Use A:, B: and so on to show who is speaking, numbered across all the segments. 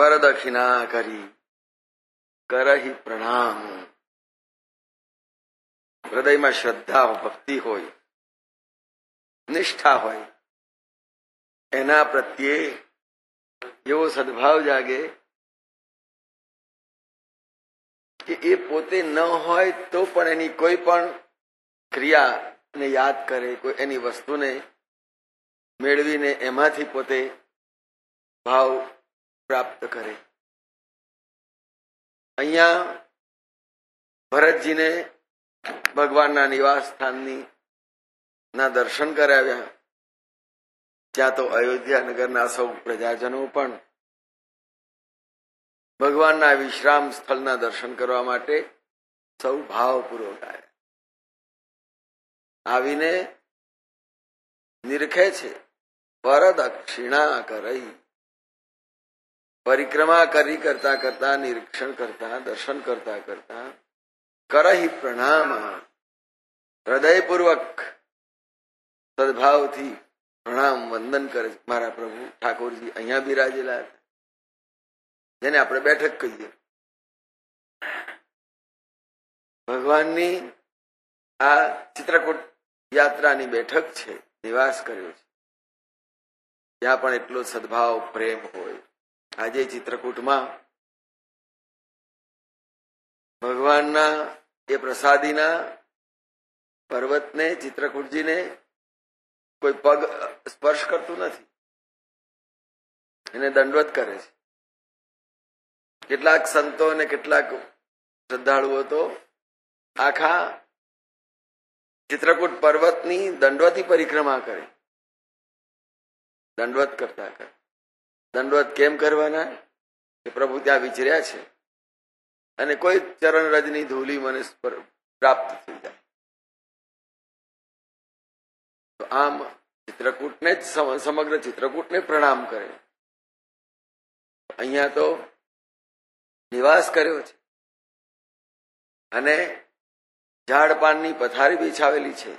A: परदक्षिणा करी करही प्रणाम। हृदयમાં શ્રદ્ધા ભક્તિ હોય, નિષ્ઠા હોય, એના પ્રત્યે એવો સદભાવ જાગે કે એ પોતે ન હોય તો પણ એની કોઈ પણ ક્રિયાને યાદ કરે, કોઈ એની વસ્તુને મેળવીને એમાંથી પોતે ભાવ પ્રાપ્ત કરે. અહીંયા ભરતજીને ભગવાનના નિવાસ સ્થાનની ના દર્શન કરાવ્યા. ત્યાં તો અયોધ્યા નગરના સૌ પ્રજાજનો પણ ભગવાનના વિશ્રામ સ્થળના દર્શન કરવા માટે સૌ ભાવપૂર્વક આવ્યા. આવીને નિરખે છે. પરદક્ષિણા કરઈ, પરિક્રમા કરી કરતા કરતા, નિરીક્ષણ કરતા, દર્શન કરતા કરતા કરહી પ્રણામ, હૃદયપૂર્વક સદભાવથી પ્રણામ વંદન કરે. મારા પ્રભુ ઠાકોરજી અહીંયા બિરાજેલા હતા, જેને આપણે બેઠક કહીએ. ભગવાનની આ ચિત્રકૂટ યાત્રાની બેઠક છે, નિવાસ કર્યો છે. ત્યાં પણ એટલો સદભાવ પ્રેમ હોય. આજે ચિત્રકૂટમાં ભગવાનના એ પ્રસાદીના પર્વતને, ચિત્રકૂટજીને કોઈ પગ સ્પર્શ કરતું નથી, એને દંડવત કરે છે. કેટલાક સંતો અને કેટલાક શ્રદ્ધાળુઓ તો આખા ચિત્રકૂટ પર્વતની દંડવતી પરિક્રમા કરે. દંડવત કરતા કરે. દંડવત કેમ કરવાના? કે પ્રભુ ત્યાં વિચર્યા છે અને કોઈ ચરણ રજની ધૂલી મને પ્રાપ્ત થઈ જાય. તો આમ ચિત્રકૂટને જ, સમગ્ર ચિત્રકૂટને પ્રણામ કરે. અહીંયા તો નિવાસ કર્યો છે અને ઝાડપાનની પથારી બિછાવેલી છે.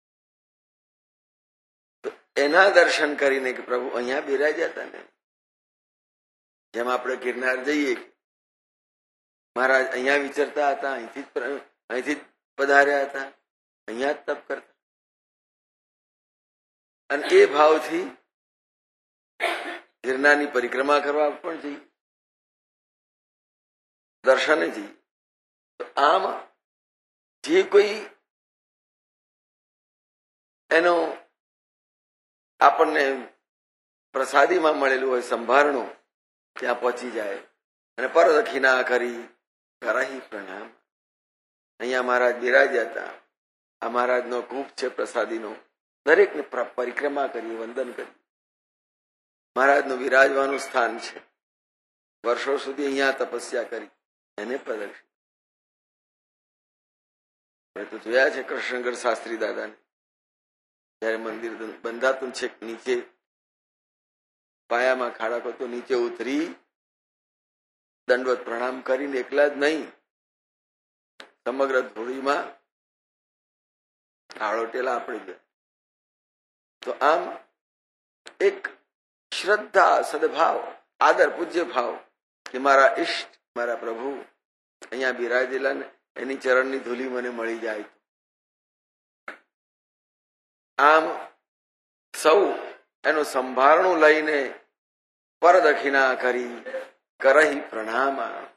A: તો એના દર્શન કરીને કે પ્રભુ અહીંયા બિરાજ્યા હતા ને, જેમ આપણે ગિરનાર જઈએ, મહારાજ અહીંયા વિચરતા હતા, અહીંથી જ પધાર્યા હતા, અહીંયા જ તપ કરતા. અને એ ભાવથી ગિરનારની પરિક્રમા કરવા પણ જઈએ, દર્શને જઈએ. તો આમ જે કોઈ એનો આપણને પ્રસાદીમાં મળેલું હોય સંભારણું, ત્યાં પહોંચી જાય અને પરદક્ષિણા કરી કરહી પ્રણામ. અહીંયા મહારાજ બિરાજ્યા હતા, આ મહારાજનો કૂપ છે પ્રસાદીનો. દરેકને પરિક્રમા કરી, વંદન કરી. મહારાજનું વિરાજવાનું સ્થાન છે. વર્ષો સુધી અહીંયા તપસ્યા કરી, એને પ્રદક્ષિણ. મેં તો જોયા છે કૃષ્ણગઢ શાસ્ત્રી દાદાને, જયારે મંદિર બંધાતું છે, નીચે પાયામાં ખાડા કરતો નીચે ઉતરી દંડવત પ્રણામ કરીને એકલા જ નહીં, સમગ્ર ધૂળીમાં આળોટેલા આપણી ગયા. તો આમ એક શ્રદ્ધા, સદભાવ, આદર, પૂજ્ય ભાવ કે મારા ઈષ્ટ, મારા પ્રભુ અહીંયા બિરાજેલા ને એની ચરણની ધૂલી મને મળી જાય. આમ સૌ એનું સંભારણું લઈને પરદક્ષિણા કરી કરહી પ્રણામ,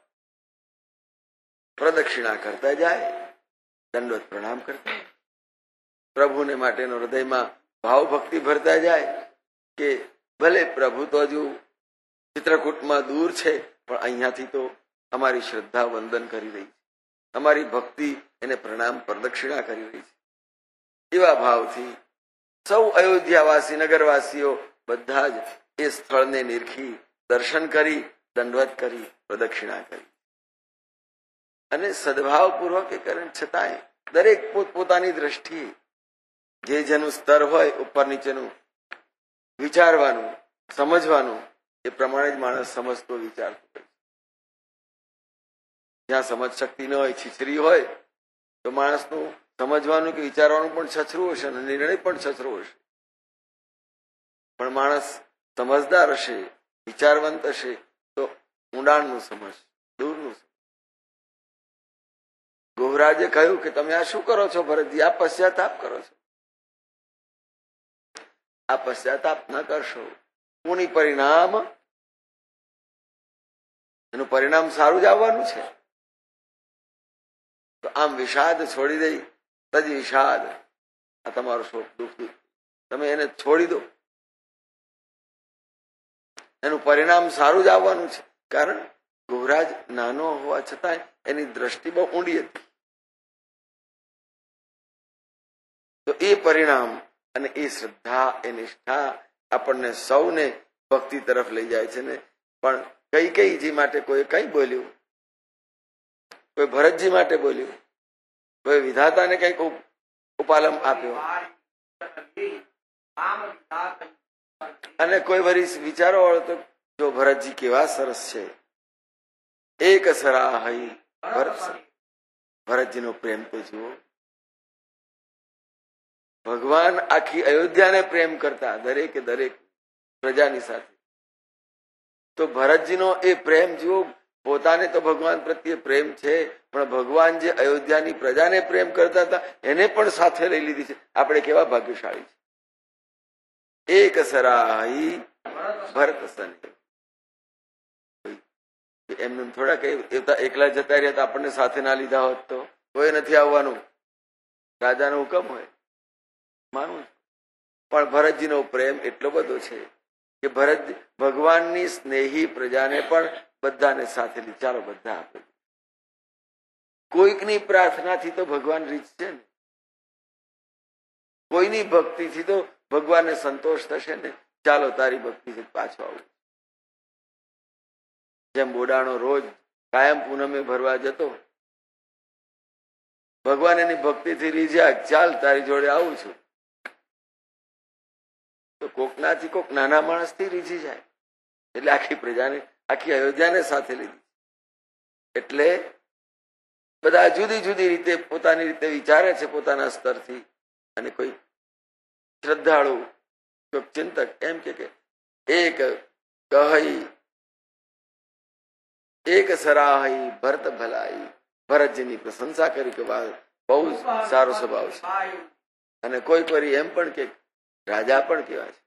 A: પ્રદક્ષિણા કરતા જાય, દંડવત પ્રણામ કરતા. પ્રભુને માટેનો હૃદયમાં ભાવ ભક્તિ ભરતા જાય કે ભલે પ્રભુ તો હજુ ચિત્રકૂટમાં દૂર છે, પણ અહીંયાથી તો અમારી શ્રદ્ધા વંદન કરી રહી છે, અમારી ભક્તિ એને પ્રણામ પ્રદક્ષિણા કરી રહી છે. એવા ભાવથી સૌ અયોધ્યાવાસી, નગરવાસીઓ બધા જ એ સ્થળને નિરખી, દર્શન કરી, દંડવત કરી, પ્રદક્ષિણા કરી. અને સદભાવપૂર્વક એ કરે. છતાંય દરેક પોતપોતાની દ્રષ્ટિએ જે જેનું સ્તર હોય, ઉપર નીચેનું વિચારવાનું, સમજવાનું, એ પ્રમાણે જ માણસ સમજતો વિચારતો હોય. જ્યાં સમજ શક્તિ ન હોય, છીછરી હોય, તો માણસનું સમજવાનું કે વિચારવાનું પણ છછરું હશે અને નિર્ણય પણ છછરો હશે. પણ માણસ સમજદાર હશે, વિચારવંત હશે, તો ઊંડાણનું સમજ, દૂરનું સમજ. ગોહરાજે કહ્યું કે તમે આ શું કરો છો ભરતજી? આ પશ્ચાતાપ કરો છો. આ પશ્ચાતાપ ન કરશો, કોની પરિણામ, એનું પરિણામ સારું જ આવવાનું છે. તો આમ વિષાદ છોડી દઈ, તજ વિષાદ, આ તમારો શોક દુઃખ તમે એને છોડી દો, એનું પરિણામ સારું જ આવવાનું છે. કારણ ગોહરાજ નાનો હોવા છતાં એની દ્રષ્ટિ બહુ ઊંડી હતી. તો એ પરિણામ અને એ શ્રદ્ધા, એ નિષ્ઠા આપણને સૌને ભક્તિ તરફ લઈ જાય છે ને. પણ કૈકેયીજી માટે કોઈ કઈ બોલ્યું, કોઈ ભરતજી માટે બોલ્યું, કોઈ વિધાતાને કઈક ઉપાલમ આપ્યો, અને કોઈ વરી વિચારો વાળો તો જો ભરતજી કેવા સરસ છે, એક સરાહઈ ભરત, ભરતજીનો પ્રેમ તો જુઓ. ભગવાન આખી અયોધ્યાને પ્રેમ કરતા, દરેકે દરેક પ્રજાની સાથે. તો ભરતજીનો એ પ્રેમ જુઓ. પોતાને તો ભગવાન પ્રત્યે પ્રેમ છે, પણ ભગવાન જે અયોધ્યાની પ્રજાને પ્રેમ કરતા હતા એને પણ સાથે લઈ લીધી છે. આપણે કેવા ભાગ્યશાળી છે. એક સરાહી ભરત સને. એમને થોડા કઈ એકલા જતા રહ્યા તો આપણને સાથે ના લીધા હોત તો કોઈ નથી આવવાનું, રાજાનો હુકમ હોય માનવું. પણ ભરતજીનો પ્રેમ એટલો બધો છે કે ભરત ભગવાનની સ્નેહી પ્રજાને પણ બધાને સાથે લીધી. ચાલો બધા આપે. કોઈકની પ્રાર્થનાથી તો ભગવાન રીઝશે ને, કોઈની ભક્તિથી તો ભગવાનને સંતોષ થશે ને. ચાલો તારી ભક્તિથી પાછો આવું. જેમ બોડાણો રોજ કાયમ પૂનમે ભરવા જતો, ભગવાન એની ભક્તિથી રીઝ્યા, ચાલ તારી જોડે આવું છું. તો કોકનાથી કોક નાના માણસથી રીઝી જાય. એટલે આખી પ્રજાને, આખી અયોધ્યાને સાથે લીધી. એટલે બધા જુદી જુદી રીતે પોતાની રીતે વિચારે છે, પોતાના સ્તરથી. અને કોઈ શ્રદ્ધાળુ, કોઈ ચિંતક એમ કે એક કહી, એક સરાહી ભરત ભલાઈ. ભરતજીની પ્રશંસા કરી કે બહુ સારો સ્વભાવ છે. અને કોઈ કરી એમ પણ કે રાજા પણ કેવા છે.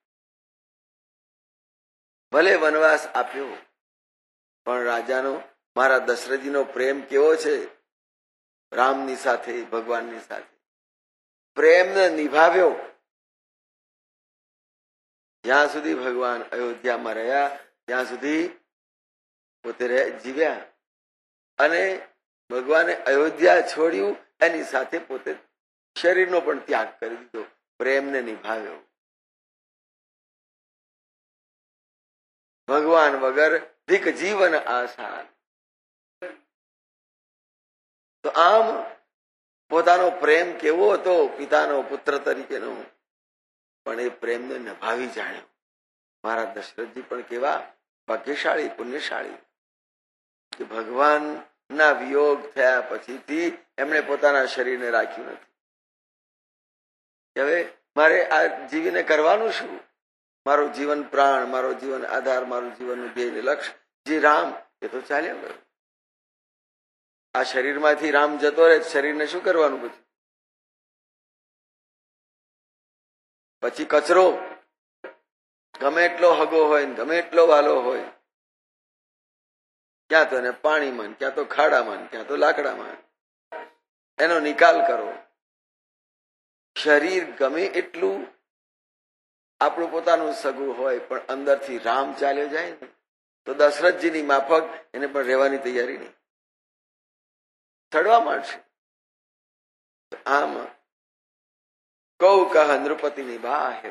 A: ભલે વનવાસ આપ્યો, પણ રાજાનો, મારા દશરથજીનો પ્રેમ કેવો છે રામની સાથે, ભગવાનની સાથે. પ્રેમને નિભાવ્યો. જ્યાં સુધી ભગવાન અયોધ્યામાં રહ્યા ત્યાં સુધી પોતે જીવ્યા. અને ભગવાને અયોધ્યા છોડ્યું, એની સાથે પોતે શરીરનો પણ ત્યાગ કરી દીધો. પ્રેમને નિભાવ્યો. ભગવાન વગર ધીક જીવન આસાન. તો આમ પોતાનો પ્રેમ કેવો હતો પિતાનો પુત્ર તરીકેનો, પણ એ પ્રેમને નિભાવી જાણ્યો. મારા દશરથજી પણ કેવા ભાગ્યશાળી, પુણ્યશાળી કે ભગવાનના વિયોગ થયા પછીથી એમણે પોતાના શરીરને રાખ્યું નથી. હવે મારે આ જીવીને કરવાનું શું? મારું જીવન પ્રાણ, મારો જીવન આધાર, મારું જીવનનું ધ્યેય લક્ષ્ય જે રામ, એ તો ચાલ્યા ગયું. આ શરીરમાંથી રામ જતો રહે, શરીરને શું કરવાનું? પછી કચરો ગમે એટલો હગો હોય, ગમે એટલો વાલો હોય, ક્યાં તો એને પાણીમાં, ક્યાં તો ખાડામાં, ક્યાં તો લાકડામાં એનો નિકાલ કરો. શરીર ગમે એટલું આપણું પોતાનું સગું હોય, પણ અંદરથી રામ ચાલ્યો જાય ને, તો દશરથજીની માફક એને પણ રહેવાની તૈયારી નહીં, ચડવા માંડશે. આમ કૌ કહ નૃપતિની બાહ્ય.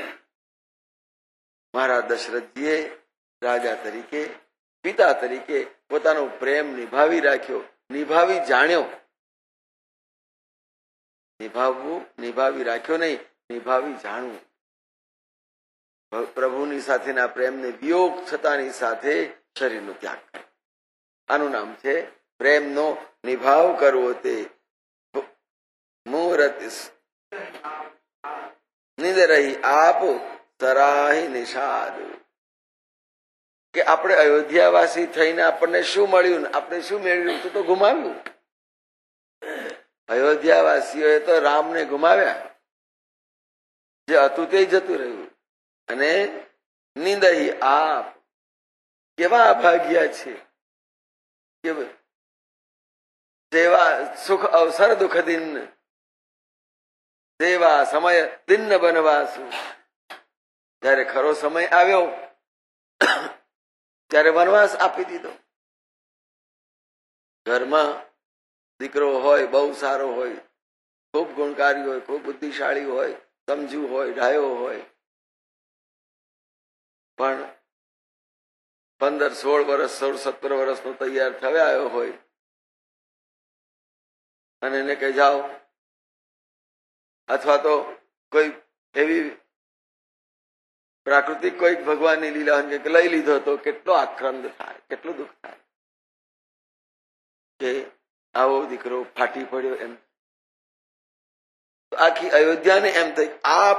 A: મારા દશરથજીએ રાજા તરીકે, પિતા તરીકે પોતાનો પ્રેમ નિભાવી રાખ્યો, નિભાવી જાણ્યો. નિભાવવું, નિભાવી રાખ્યો નહીં, નિભાવી જાણવું. પ્રભુની સાથેના પ્રેમને વિયોગ થતાની સાથે શરીરનો ત્યાગ કરે. આનું નામ છે પ્રેમનો નિભાવ કરવો. તે મુહૂર્ત નિંદ રહી આપ સરાહી નિષાદ. કે આપણે અયોધ્યાવાસી થઈને આપણને શું મળ્યું ને આપણે શું મેળવ્યું, તો ગુમાવ્યું. અયોધ્યાવાસીઓએ તો રામને ગુમાવ્યા, જે હતું તે જતું રહ્યું. અને નિંદહી આપ, કેવા અભાગ્યા છે કે સેવા સુખ અવસર દુઃખ દિન, સેવા સમય દિન બનવાસુ. જયારે ખરો સમય આવ્યો ત્યારે વનવાસ આપી દીધો. ઘરમાં દીકરો હોય, બહુ સારો હોય, ખૂબ ગુણકારી હોય, ખૂબ બુદ્ધિશાળી હોય, સમજુ હોય, ડાયો હોય, પણ 15, 16 વર્ષ, 16, 17 વર્ષનો તૈયાર થવા આવ્યો હોય અને એને કહી જાઓ, અથવા તો કોઈ એવી પ્રાકૃતિક કોઈક ભગવાનની લીલા લઈ લીધો તો કેટલો આક્રંદ થાય, કેટલું દુઃખ થાય કે આવો દીકરો ફાટી પડ્યો. એમ આખી અયોધ્યાને એમ થઈ આપ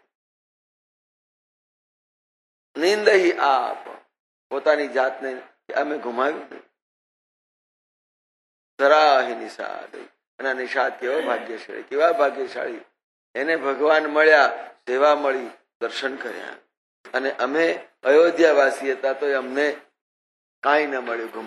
A: નિંદહી આપ, પોતાની જાતને અમે ગુમાવ્યું. સરાહી નિષાદ, અને નિષાદ કેવો ભાગ્યશાળી, કેવા ભાગ્યશાળી, એને ભગવાન મળ્યા, સેવા મળી, દર્શન કર્યા. અને અમે અયોધ્યાવાસી હતા તો અમને કાંઈ ન મળ્યું.